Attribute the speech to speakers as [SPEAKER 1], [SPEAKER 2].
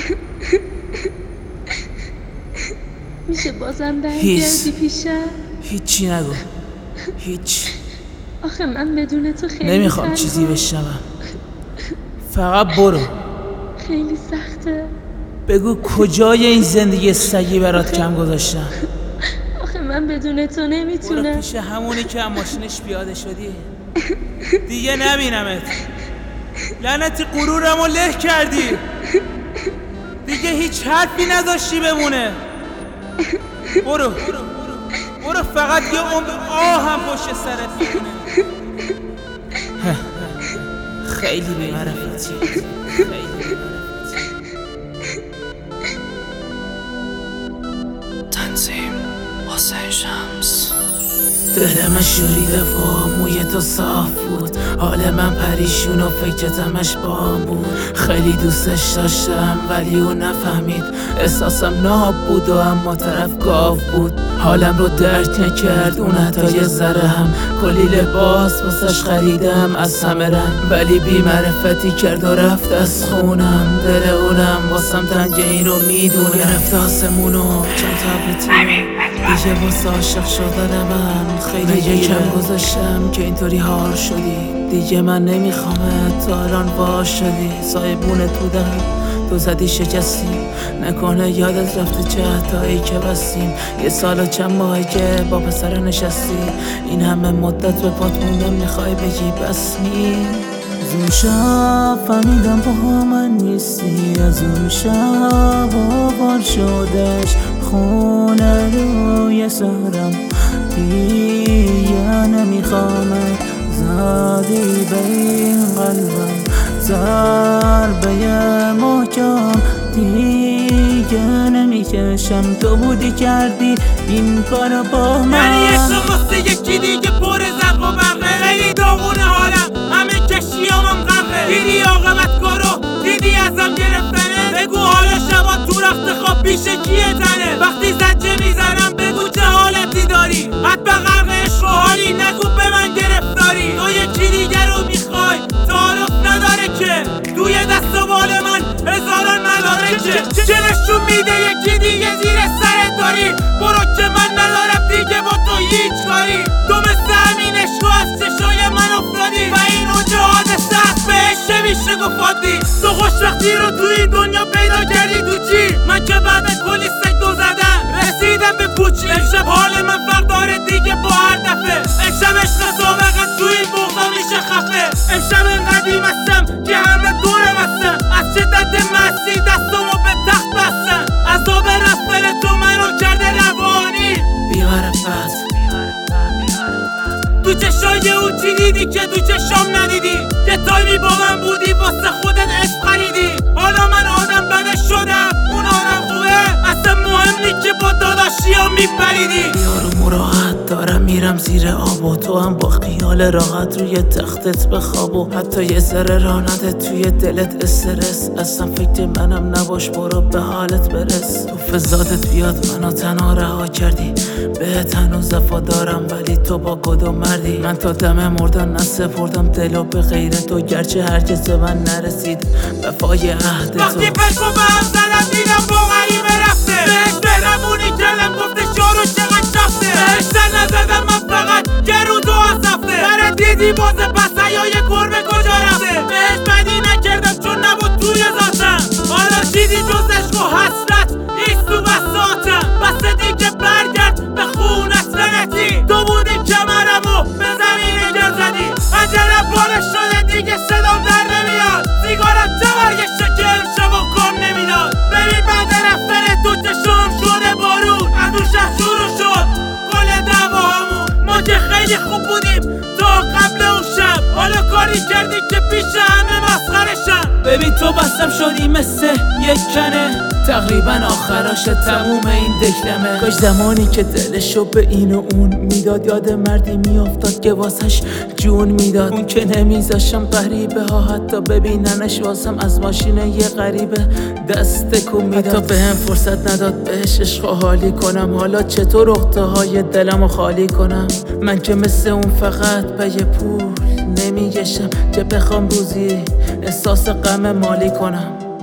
[SPEAKER 1] میشه بازم برگردی پیشم؟
[SPEAKER 2] هیچی نگو، هیچ.
[SPEAKER 1] آخه من بدون تو خیلی
[SPEAKER 2] نمیخوام چیزی بشنوم، فقط برو.
[SPEAKER 1] خیلی سخته.
[SPEAKER 2] بگو کجای این زندگی سگی برات کم گذاشتم.
[SPEAKER 1] آخه من بدون تو نمیتونم.
[SPEAKER 2] برو پیش همونی که هم ماشینش پیاده شدی، دیگه نبینمت. لعنتی غرورمو له کردی، دیگه هیچ حرفی نذاشتی بمونه. برو برو، فقط یه عمر هم پشت سرت میمونه. خیلی بی‌معرفتی، خیلی
[SPEAKER 3] تنظیم حسین شمس.
[SPEAKER 2] دل من شوریده و موی تو صاف بود، حال من پریشون و فکرتمش بام بود. خیلی دوستش داشتم ولی اون نفهمید، احساسم ناب بود و اما طرف گاو بود. حالم رو درک نکرد اون حتی یه ذره هم. کلی لباس واسش خریدم از همه رنگ، ولی بی معرفتی کرد و رفت از خونم. دل اونم واسم تنگه این رو میدونه، گرفت آسمونو چند تابلتی دیگه واسه عاشق شدن من. خیلی کم گذاشتم که اینطوری حال شدی، دیگه من نمیخوامت. تا الان باش شدی، صاحبونت بودم تو زدی شکستی. نکنه یادت رفته جهتایی که بستیم، یه سال و چند ماهی که با پسر نشستی. این همه مدت به پات موندم، میخوای بگی بس نی؟ از اون شب فهمیدم با من نیستی، از اون شب آوار شدش خونه روی سرم. دیگه نمیخوامت، زدی به این قلبم ضربه محکم. دیگه نمیکشم، تو بودی کردی این کارو با من.
[SPEAKER 4] یعنی عشق واسه یکی دیگه پر زرق و برقه. خیلی داغونه حالم، همه کشیامم غرقه. دیدی عاقبت کارو، دیدی ازم گرفتنه. بگو حالا شبا تو رخت خواب پیش کیه تنه. وقتی زجه میزنم بگو چه حالتی داری، حتما غرق عشق و حالی، نگو به من گرفتاری. تو یکی دیگه رو میخوای، تعارف نداره که توی دست و بال من هزاران نداره که. چه نشون میده یکی دیگه زیر سرت داری. برو که من ندارم دیگه با تو هیچ کاری. تو مثل همین عشق از چشای من افتادی و این اونجا حادثه هست بهش نمیشه گفادی. تو خوشبختی رو تو این دنیا پیدا کردی تو چی؟ من که بعد کلی سکتو زدم رسیدم به پوچی. امشب حال من فرق داره دیگه با هر دفعه. امشب عشق سابقت تو این بغضا میشه خفه. امشب اینقدیم هستم که همه دورم هستم، از شدت مستی دستمو به تخت بستم. عذاب رفتن تو منو کرده روانی
[SPEAKER 2] بی‌معرفت.
[SPEAKER 4] تو چشای اون چی دیدی که تو چشام ندیدی؟ یه تایمی با من بودی واسه خودت عشق خریدی. حالا من آدم بدش شدم، اون آدم خوبه. اصلا مهم نی که با داداشیا میپریدی.
[SPEAKER 2] یارو مراحت دارم میرم زیر آب و تو هم با خیال راحت روی تختت بخواب. و حتی یه ذره رانده توی دلت استرس. اصلا فکر منم نباش، برو به حالت برس. تو فضاتت بیاد منو تنها رها کردی، بهت هنوز وفادارم ولی تو با گد و مردی. من تا دم مردن نسپردم دلو به غیر تو، گرچه هرگز به من نرسید وفای عهد تو.
[SPEAKER 4] وقتی فکر به هم زدم دیدم با غریبه رفته. بهش مهربونی کردم گفته شارو چقدر رفته. بهش سر نزدم من فقط گرو تو از رفته. برای دیدی بازه پس حیای گربه کجا رفته. بهش بدی نکردم چون نبود توی ذاتم. حالا چیزی جز عشق و حسرت نیست تو بساتم. بس دیگه برگرد به خونت لعنتی. تو بودی کمرمو به زمین گر زدی. عجلم پاره شده دیگه صدام در نمیاد. سیگارم جوریشه که امشب و کار نمیداد. ببین بعد رفتن تو چشم شده بارون. از اون شب شروع شد کل دعواهامون. ما که خیلی خوب بودیم تا قبل اون شب. حالا کاری کردی که پیش همه مسخرشم.
[SPEAKER 2] ببین تو بستم شدی مثل یک کنه، تقریبا آخراش تموم این دکلمه. کاش زمانی که دلشو به این و اون میداد، یاد مردی میافتاد که واسش جون میداد. اون که نمیذاشم غریبه ها حتی ببیننش، واسم از ماشین یه غریبه دست تکون میداد. حتی به هم فرصت نداد بهش عشق و حالی کنم. حالا چطور اخته های دلمو خالی کنم؟ من که مثل اون فقط به یه پول نمیگشم که بخوام روزی احساس غم مالی کنم.